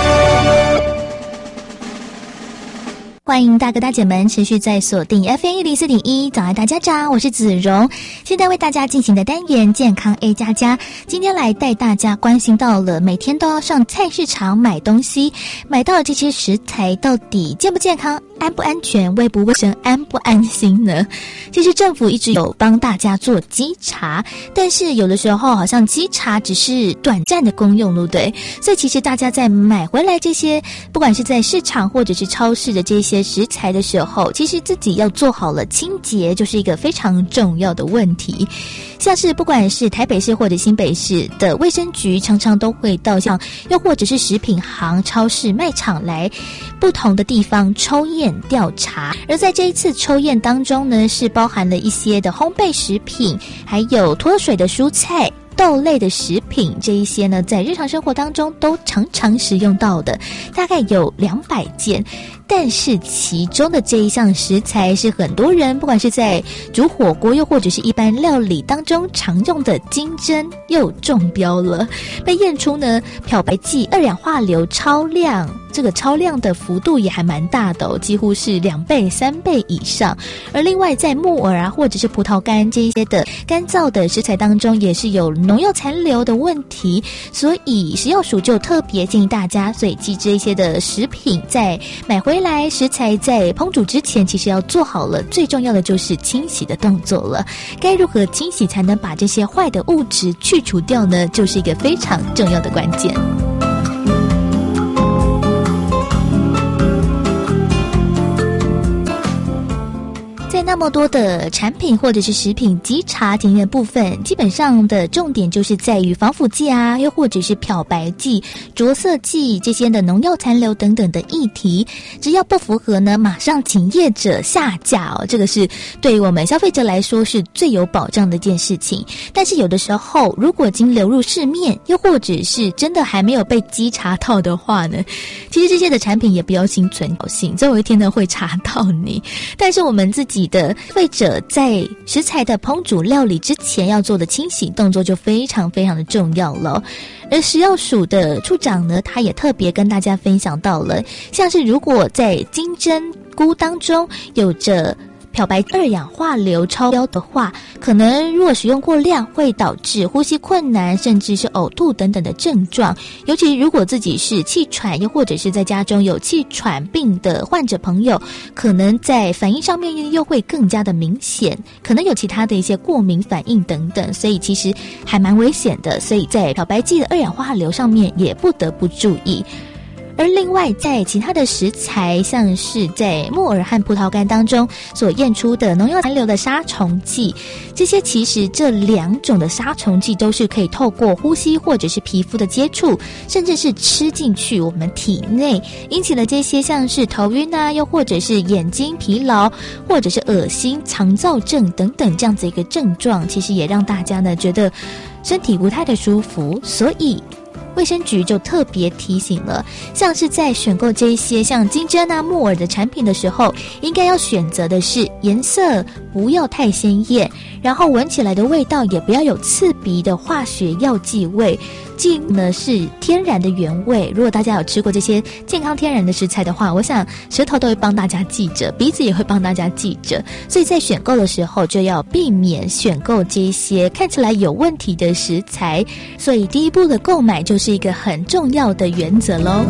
欢迎大哥大姐们持续在锁定 FM104.1 早安大家长，我是子荣。现在为大家进行的单元健康 A 加加，今天来带大家关心到了每天都要上菜市场买东西，买到的这些食材到底健不健康，安不安全，卫不卫生，安不安心呢？其实政府一直有帮大家做稽查，但是有的时候好像稽查只是短暂的功用，对不对？所以其实大家在买回来这些，不管是在市场或者是超市的这些食材的时候，其实自己要做好了清洁，就是一个非常重要的问题。像是不管是台北市或者新北市的卫生局，常常都会到像又或者是食品行、超市、卖场来不同的地方抽验调查。而在这一次抽验当中呢，是包含了一些的烘焙食品，还有脱水的蔬菜、豆类的食品，这一些呢在日常生活当中都常常使用到的，大概有200件。但是其中的这一项食材是很多人不管是在煮火锅又或者是一般料理当中常用的金针又中标了，被验出呢漂白剂二氧化硫超量，这个超量的幅度也还蛮大的几乎是2倍3倍以上。而另外在木耳啊或者是葡萄干这一些的干燥的食材当中也是有农药残留的问题，所以食药署就特别建议大家，所以记这一些的食品在买回来食材在烹煮之前，其实要做好了最重要的就是清洗的动作了。该如何清洗才能把这些坏的物质去除掉呢？就是一个非常重要的关键。在那么多的产品或者是食品稽查检验部分，基本上的重点就是在于防腐剂啊，又或者是漂白剂、着色剂这些的农药残留等等的议题，只要不符合呢，马上请业者下架这个是对于我们消费者来说是最有保障的一件事情。但是有的时候如果已经流入市面，又或者是真的还没有被稽查到的话呢，其实这些的产品也不要心存侥幸，总有一天呢会查到你。但是我们自己的消费者在食材的烹煮料理之前要做的清洗动作就非常非常的重要了。而食药署的处长呢，他也特别跟大家分享到了，像是如果在金针菇当中有着漂白二氧化硫超标的话，可能如果使用过量会导致呼吸困难甚至是呕吐等等的症状，尤其如果自己是气喘又或者是在家中有气喘病的患者朋友，可能在反应上面又会更加的明显，可能有其他的一些过敏反应等等，所以其实还蛮危险的，所以在漂白剂的二氧化硫上面也不得不注意。而另外在其他的食材，像是在木耳和葡萄干当中所验出的农药残留的杀虫剂，这些其实这2种的杀虫剂都是可以透过呼吸或者是皮肤的接触，甚至是吃进去我们体内，引起了这些像是头晕啊，又或者是眼睛疲劳，或者是恶心、肠燥症等等这样子一个症状，其实也让大家呢觉得身体不太的舒服。所以卫生局就特别提醒了，像是在选购这些像金针啊、木耳的产品的时候，应该要选择的是颜色不要太鲜艳，然后闻起来的味道也不要有刺鼻的化学药剂味，既呢是天然的原味。如果大家有吃过这些健康天然的食材的话，我想舌头都会帮大家记着，鼻子也会帮大家记着，所以在选购的时候就要避免选购这些看起来有问题的食材。所以第一步的购买就是一个很重要的原则咯。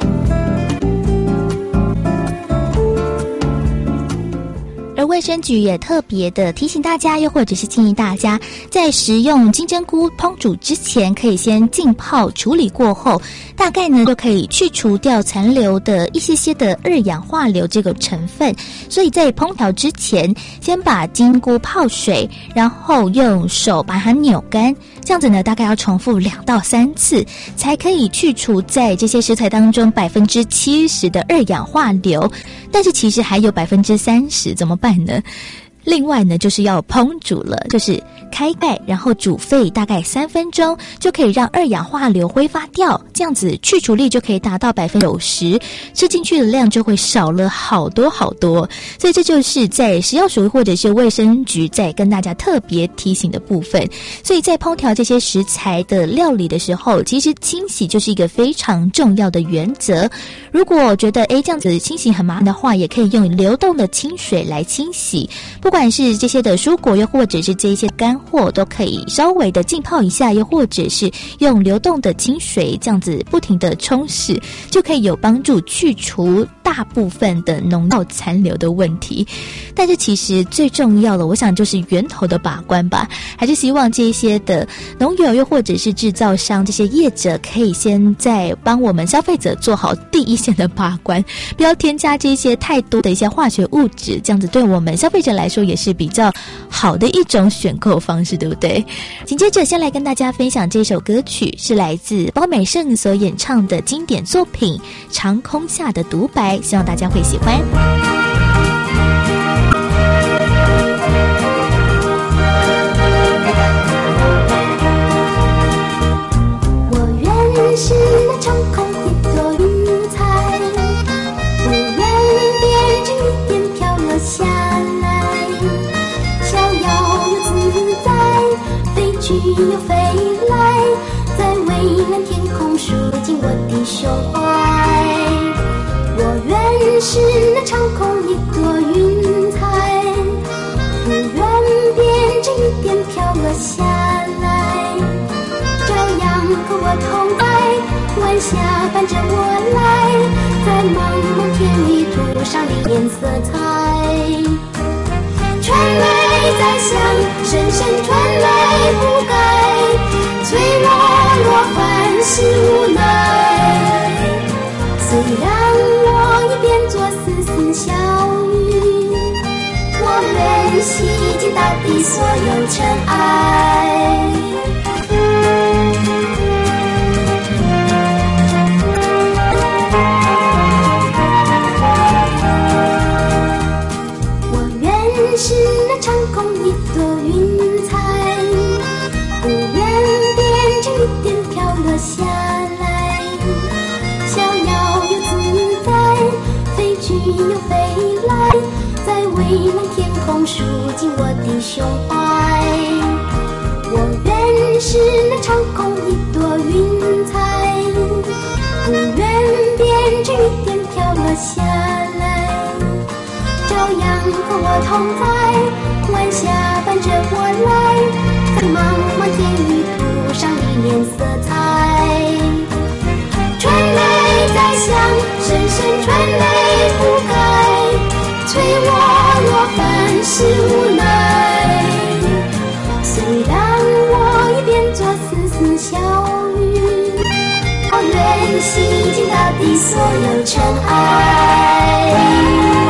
而卫生局也特别的提醒大家，又或者是建议大家，在食用金针菇烹煮之前，可以先浸泡处理过后，大概呢就可以去除掉残留的一些的二氧化硫这个成分。所以在烹调之前，先把金菇泡水，然后用手把它扭干，这样子呢大概要重复2到3次，才可以去除在这些食材当中70%的二氧化硫。但是其实还有30%，怎么办呢？ 另外呢，就是要烹煮了，就是开盖，然后煮沸大概3分钟，就可以让二氧化硫挥发掉，这样子去除力就可以达到90%，吃进去的量就会少了好多好多。所以这就是在食药署或者是卫生局在跟大家特别提醒的部分。所以在烹调这些食材的料理的时候，其实清洗就是一个非常重要的原则。如果觉得这样子清洗很麻烦的话，也可以用流动的清水来清洗，不管是这些的蔬果又或者是这些干货，都可以稍微的浸泡一下，又或者是用流动的清水这样子不停的冲洗，就可以有帮助去除大部分的农药残留的问题。但是其实最重要的，我想就是源头的把关吧，还是希望这些的农友又或者是制造商这些业者可以先在帮我们消费者做好第一线的把关，不要添加这些太多的一些化学物质，这样子对我们消费者来说也是比较好的一种选购方式，对不对？紧接着先来跟大家分享这首歌曲，是来自包美胜所演唱的经典作品《长空下的独白》，希望大家会喜欢。 我愿是那长空一朵云彩，不愿变成一点飘落下来，逍遥又自在，飞去又飞来，在蔚蓝天空数尽我的胸怀。我愿是那长空一朵云彩，不愿变成一点飘落下来，照样和我同在，晚霞伴着我来，在茫茫天里涂上丽颜色彩。传来再响，声声传来不改，脆弱若凡事无奈。虽然我已变作丝丝小雨，我愿洗净大地所有尘埃。我愿是那长空一朵云彩，不愿变成一点飘落下来，逍遥又自在，飞去又飞来，在蔚蓝天空数尽我的胸怀。我愿是那长空一朵云彩，不愿变成一点飘落下来，照样和我同在，晚霞伴着我来，在茫茫天里涂上丽颜色彩。传来再响，声声传来不改，脆弱若凡事无奈。虽然我已变作丝丝小雨，我愿洗净大地所有尘埃。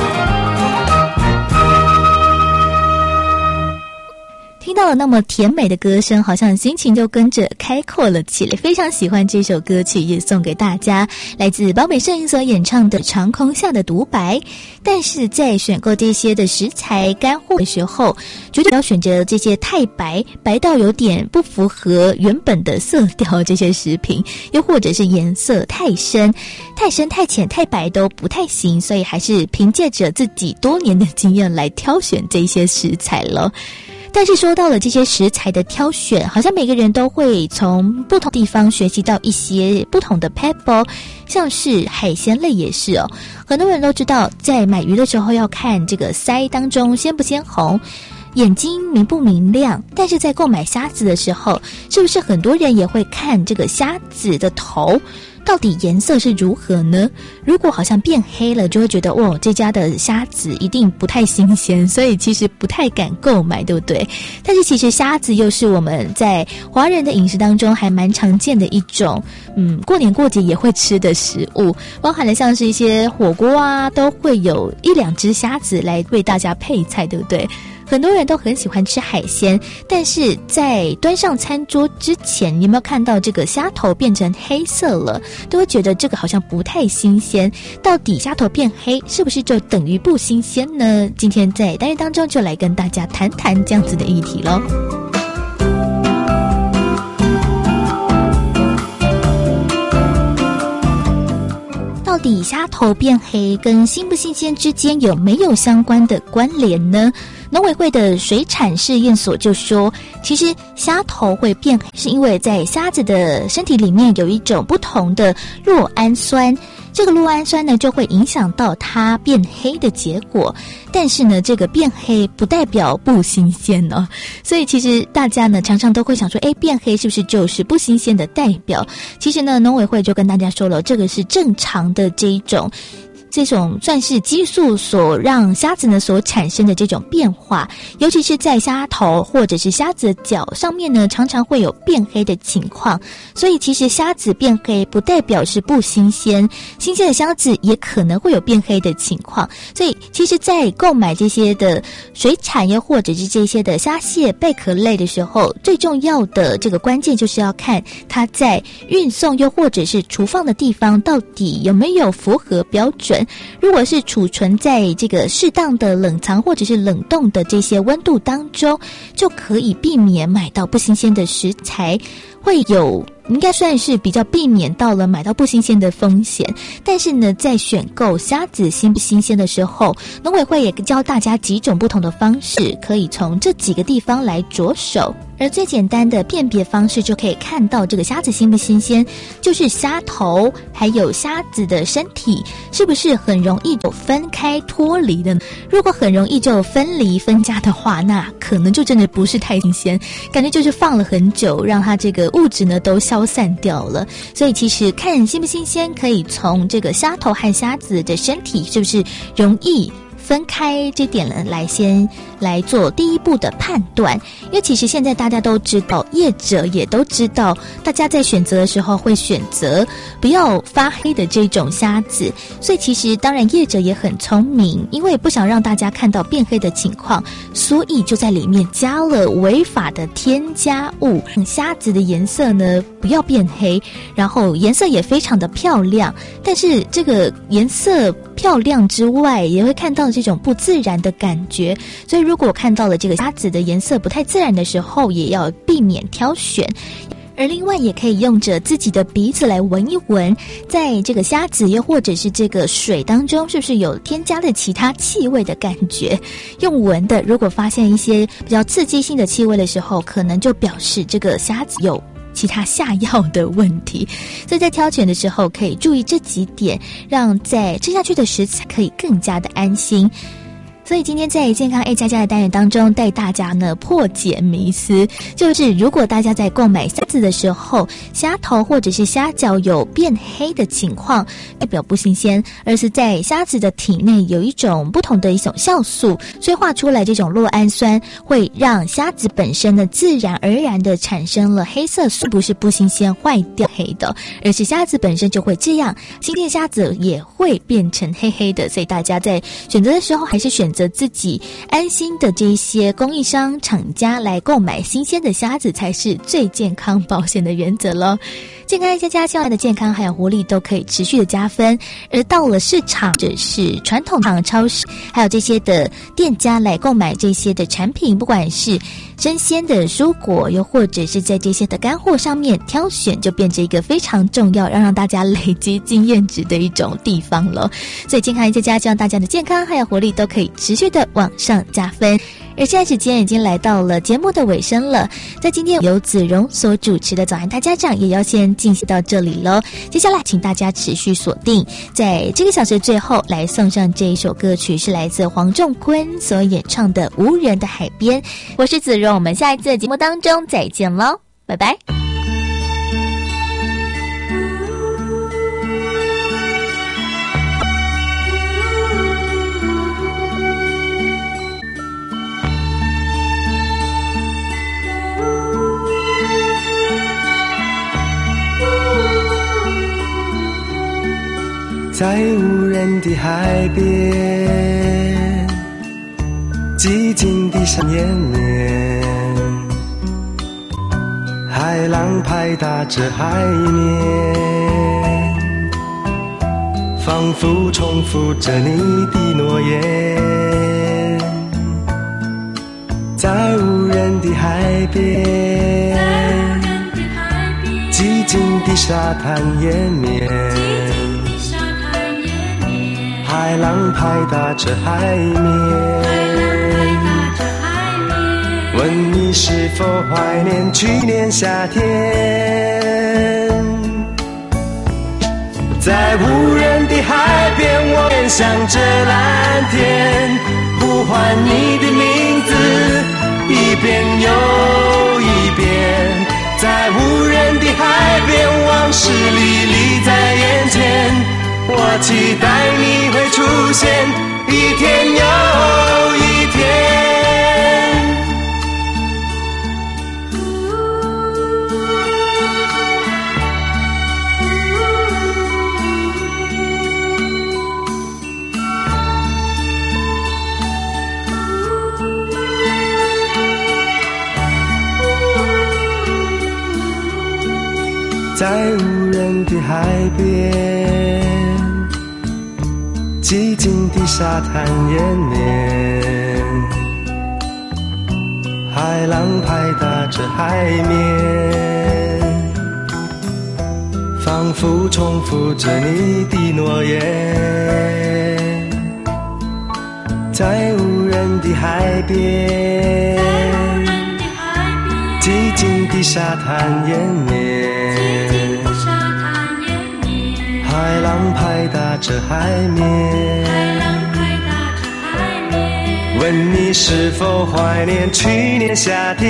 听到了那么甜美的歌声，好像心情就跟着开阔了起来，非常喜欢这首歌曲，也送给大家，来自包美胜所演唱的《长空下的独白》。但是在选购这些的食材干货的时候，绝对要选择这些太白，白到有点不符合原本的色调这些食品，又或者是颜色太深、太浅、太白都不太行，所以还是凭借着自己多年的经验来挑选这些食材了。但是说到了这些食材的挑选，好像每个人都会从不同地方学习到一些不同的 pebble， 像是海鲜类也是哦。很多人都知道，在买鱼的时候要看这个鳃当中鲜不鲜红，眼睛明不明亮。但是在购买虾子的时候，是不是很多人也会看这个虾子的头到底颜色是如何呢？如果好像变黑了，就会觉得哦，这家的虾子一定不太新鲜，所以其实不太敢购买，对不对？但是其实虾子又是我们在华人的饮食当中还蛮常见的一种，过年过节也会吃的食物，包含了像是一些火锅啊，都会有1-2只虾子来为大家配菜，对不对？ 很多人都很喜欢吃海鲜，但是在端上餐桌之前，你有没有看到这个虾头变成黑色了，都会觉得这个好像不太新鲜。到底虾头变黑是不是就等于不新鲜呢？今天在单元当中就来跟大家谈谈这样子的议题咯。到底虾头变黑跟新不新鲜之间有没有相关的关联呢？农委会的水产试验所就说，其实虾头会变黑是因为在虾子的身体里面有一种不同的酪氨酸，这个酪氨酸呢就会影响到它变黑的结果。但是呢，这个变黑不代表不新鲜哦，所以其实大家呢常常都会想说，变黑是不是就是不新鲜的代表？其实呢，农委会就跟大家说了，这个是正常的这种算是激素所让虾子呢所产生的这种变化，尤其是在虾头或者是虾子的脚上面呢，常常会有变黑的情况。所以其实虾子变黑不代表是不新鲜，新鲜的虾子也可能会有变黑的情况。所以其实在购买这些的水产又或者是这些的虾蟹贝壳类的时候，最重要的这个关键就是要看它在运送又或者是储放的地方到底有没有符合标准。如果是储存在这个适当的冷藏或者是冷冻的这些温度当中，就可以避免买到不新鲜的食材，会有应该算是比较避免到了买到不新鲜的风险。但是呢，在选购虾子新不新鲜的时候，农委会也教大家几种不同的方式，可以从这几个地方来着手。而最简单的辨别方式就可以看到这个虾子新不新鲜，就是虾头还有虾子的身体是不是很容易就分开脱离的。如果很容易就分离分家的话，那可能就真的不是太新鲜，感觉就是放了很久，让它这个物质呢都消散掉了。所以其实看新不新鲜，可以从这个虾头和虾子的身体是不是容易分开这点呢先来做第一步的判断。因为其实现在大家都知道，业者也都知道，大家在选择的时候会选择不要发黑的这种虾子，所以其实当然业者也很聪明，因为不想让大家看到变黑的情况，所以就在里面加了违法的添加物，让虾子的颜色呢不要变黑，然后颜色也非常的漂亮。但是这个颜色漂亮之外，也会看到这种不自然的感觉，所以如果看到了这个虾子的颜色不太自然的时候，也要避免挑选。而另外也可以用着自己的鼻子来闻一闻，在这个虾子又或者是这个水当中是不是有添加了其他气味的感觉。用闻的，如果发现一些比较刺激性的气味的时候，可能就表示这个虾子有其他下药的问题。所以在挑选的时候可以注意这几点，让在吃下去的食材可以更加的安心。所以今天在健康 A++ 的单元当中，带大家呢破解迷思，就是如果大家在购买虾子的时候，虾头或者是虾脚有变黑的情况，代表不新鲜，而是在虾子的体内有一种不同的一种酵素催化出来，这种酪氨酸会让虾子本身呢自然而然的产生了黑色素，不是不新鲜坏掉黑的，而是虾子本身就会这样，新鲜虾子也会变成黑黑的。所以大家在选择的时候，还是选择自己安心的这些供应商厂家来购买新鲜的虾子，才是最健康保险的原则咯。健康A++希望的健康还有活力都可以持续的加分。而到了市场或者是传统的超市，还有这些的店家来购买这些的产品，不管是生鲜的蔬果，又或者是在这些的干货上面挑选，就变成一个非常重要让大家累积经验值的一种地方了。所以健康A++希望大家的健康还有活力都可以持续的往上加分。而现在时间已经来到了节目的尾声了，在今天由子荣所主持的早安大家长也要先进行到这里咯。接下来请大家持续锁定，在这个小时最后来送上这一首歌曲，是来自黄仲坤所演唱的《无人的海边》。我是子荣，我们下一次的节目当中再见咯，拜拜。 在无人的海边，寂寂静的山延绵，海浪拍打着海面，仿佛重复着你的诺言。在无人的海边，寂静的沙滩延绵，海浪拍打着海面。问你是否怀念去年夏天，在无人的海边，我面向着蓝天，呼唤你的名字，一遍又一遍。在无人的海边，往事历历在眼前，我期待你会出现，一天又一天。在无人的海边，寂静的沙滩延绵，海浪拍打着海面，仿佛重复着你的诺言。在无人的海边，寂静的沙滩延绵，海浪拍打着海面，问你是否怀念去年夏天。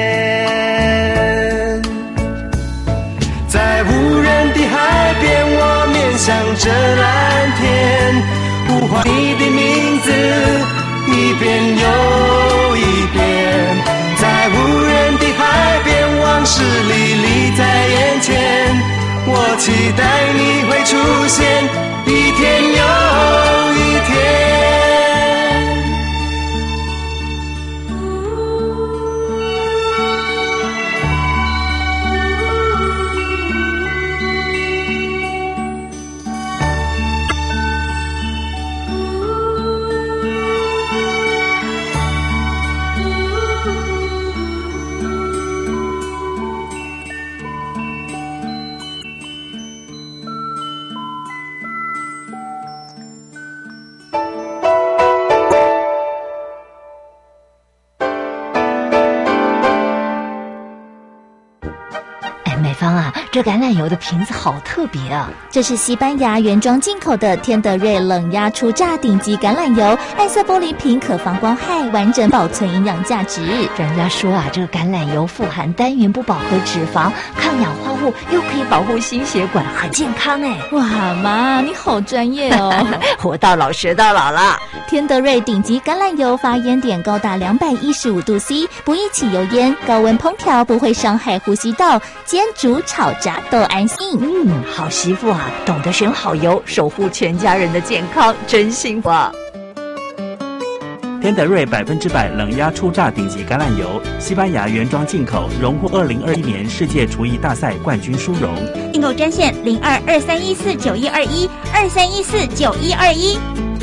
在无人的海边，我面向着蓝天，呼唤你的名字，一遍又一遍。在无人的海边，往事历历在眼前，我期待你会出现，一天又一天。 这橄榄油的瓶子好特别啊！ 这是西班牙原装进口的天德瑞冷压初榨顶级橄榄油，暗色玻璃瓶可防光害，完整保存营养价值。 专家说啊，这个橄榄油富含单元不饱和脂肪，抗氧化物，又可以保护心血管，很健康哎！ 哇妈，你好专业哦！ 活到老学到老了。 天德瑞顶级橄榄油发烟点高达215度 C， 不易起油烟，高温烹调不会伤害呼吸道，煎煮炒炸都安心。 好媳妇啊，懂得选好油，守护全家人的健康，真幸福啊！ 天德瑞100%冷压初榨顶级橄榄油，西班牙原装进口，荣获2021年世界厨艺大赛冠军殊荣。 订购专线0223149121，23149121。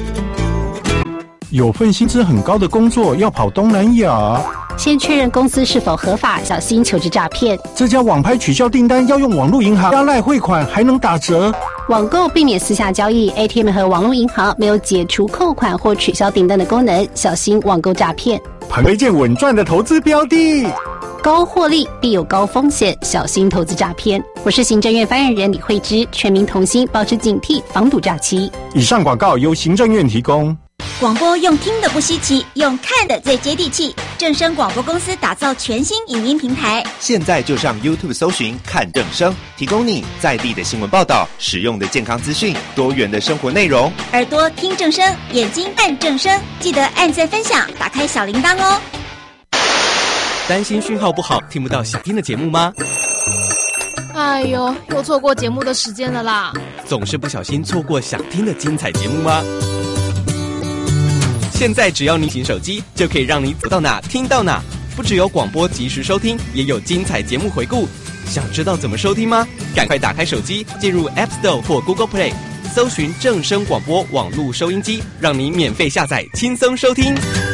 有份薪资很高的工作要跑东南亚， 先确认公司是否合法，小心求职诈骗。 这家网拍取消订单要用网络银行，加赖汇款还能打折。 网购避免私下交易 ，ATM 和网络银行没有解除扣款或取消订单的功能，小心网购诈骗。 推荐稳赚的投资标的， 高获利必有高风险，小心投资诈骗。我是行政院发言人李慧芝，全民同心，保持警惕，防堵诈欺。 以上广告由行政院提供。 广播用听的不稀奇，用看的最接地气。正声广播公司打造全新影音平台， 现在就上 YouTube 搜寻看正声，提供你在地的新闻报道、实用的健康资讯、多元的生活内容。 耳朵听正声，眼睛看正声，记得按赞分享，打开小铃铛哦。 担心讯号不好，听不到想听的节目吗？ 哎呦，又错过节目的时间了啦！ 总是不小心错过想听的精彩节目吗？ 现在只要你行手机，就可以让你走到哪听到哪。不只有广播及时收听，也有精彩节目回顾。想知道怎么收听吗？赶快打开手机，进入 App Store 或 Google Play， 搜寻正声广播网络收音机，让你免费下载，轻松收听。